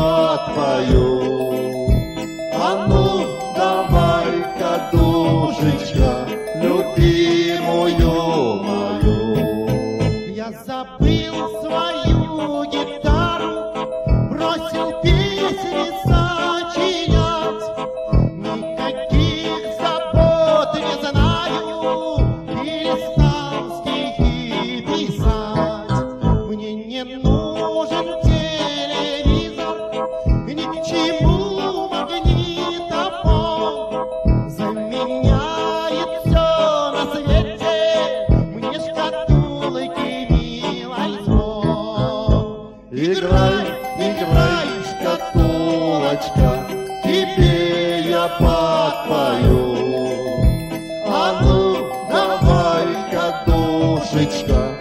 подпою. А ну, давай-ка, душечка, любимую мою. Я забыл свою гитару, бросил песни сочинять. Никаких забот не знаю, перестал стихи писать. Мне не нужен телевизор, ни к чему магнитофон. Заменяет все на свете мне шкатулки милый звон. Играй, играй, шкатулочка, тебе я подпою. А ну, давай-ка, душечка,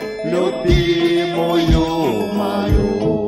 любимую мою.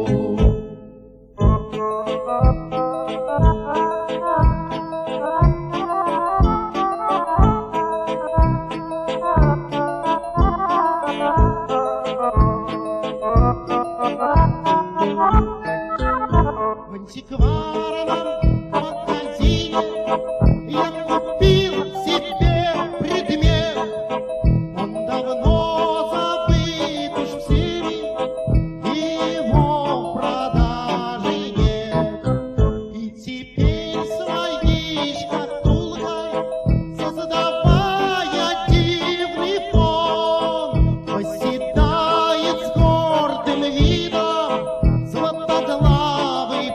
В антикварном магазине я купил себе предмет. Он давно забыт уж всеми, и его в продаже нет. И теперь своей шкатулкой, создавая дивный фон, восседает с гордым видом златоглавый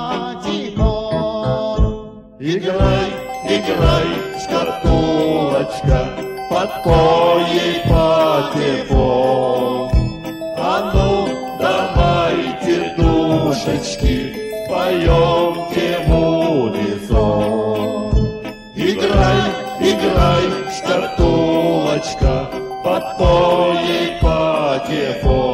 патефон. Играй, играй, шкатулочка, подпой ей патефон. А ну, давайте, душечки, споемте в унисон. Играй, играй, шкатулочка, подпой ей патефон.